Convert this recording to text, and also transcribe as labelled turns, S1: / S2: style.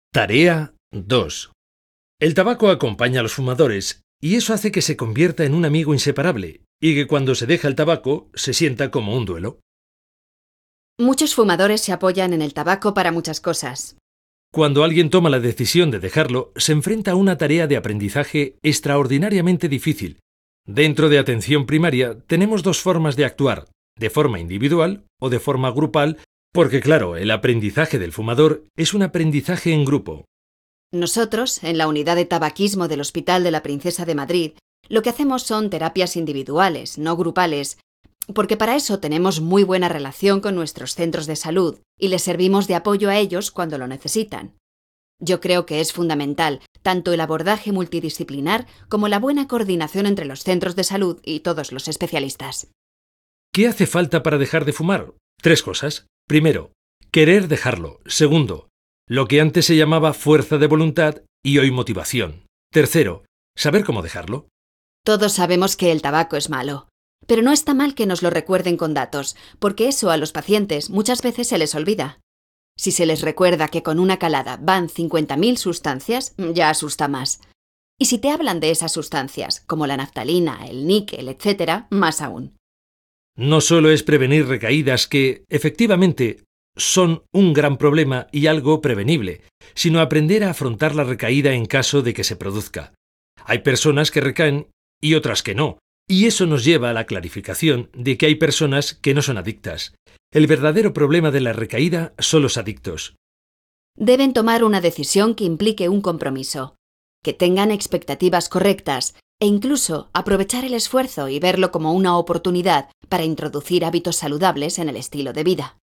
S1: Tarea 2. El tabaco acompaña a los fumadores y eso hace que se convierta en un amigo inseparable y que cuando se deja el tabaco se sienta como un duelo.
S2: Muchos fumadores se apoyan en el tabaco para muchas cosas.
S1: Cuando alguien toma la decisión de dejarlo, se enfrenta a una tarea de aprendizaje extraordinariamente difícil. Dentro de atención primaria tenemos dos formas de actuar, de forma individual o de forma grupal, porque claro, el aprendizaje del fumador es un aprendizaje en grupo.
S2: Nosotros, en la unidad de tabaquismo del Hospital de la Princesa de Madrid, lo que hacemos son terapias individuales, no grupales, porque para eso tenemos muy buena relación con nuestros centros de salud y les servimos de apoyo a ellos cuando lo necesitan. Yo creo que es fundamental tanto el abordaje multidisciplinar como la buena coordinación entre los centros de salud y todos los especialistas.
S1: ¿Qué hace falta para dejar de fumar? 3 cosas. Primero, querer dejarlo. Segundo, lo que antes se llamaba fuerza de voluntad y hoy motivación. Tercero, saber cómo dejarlo.
S2: Todos sabemos que el tabaco es malo, pero no está mal que nos lo recuerden con datos, porque eso a los pacientes muchas veces se les olvida. Si se les recuerda que con una calada van 50.000 sustancias, ya asusta más. Y si te hablan de esas sustancias, como la naftalina, el níquel, etc., más aún.
S1: No solo es prevenir recaídas que, efectivamente, son un gran problema y algo prevenible, sino aprender a afrontar la recaída en caso de que se produzca. Hay personas que recaen y otras que no, y eso nos lleva a la clarificación de que hay personas que no son adictas. El verdadero problema de la recaída son los adictos.
S2: Deben tomar una decisión que implique un compromiso, que tengan expectativas correctas e incluso aprovechar el esfuerzo y verlo como una oportunidad para introducir hábitos saludables en el estilo de vida.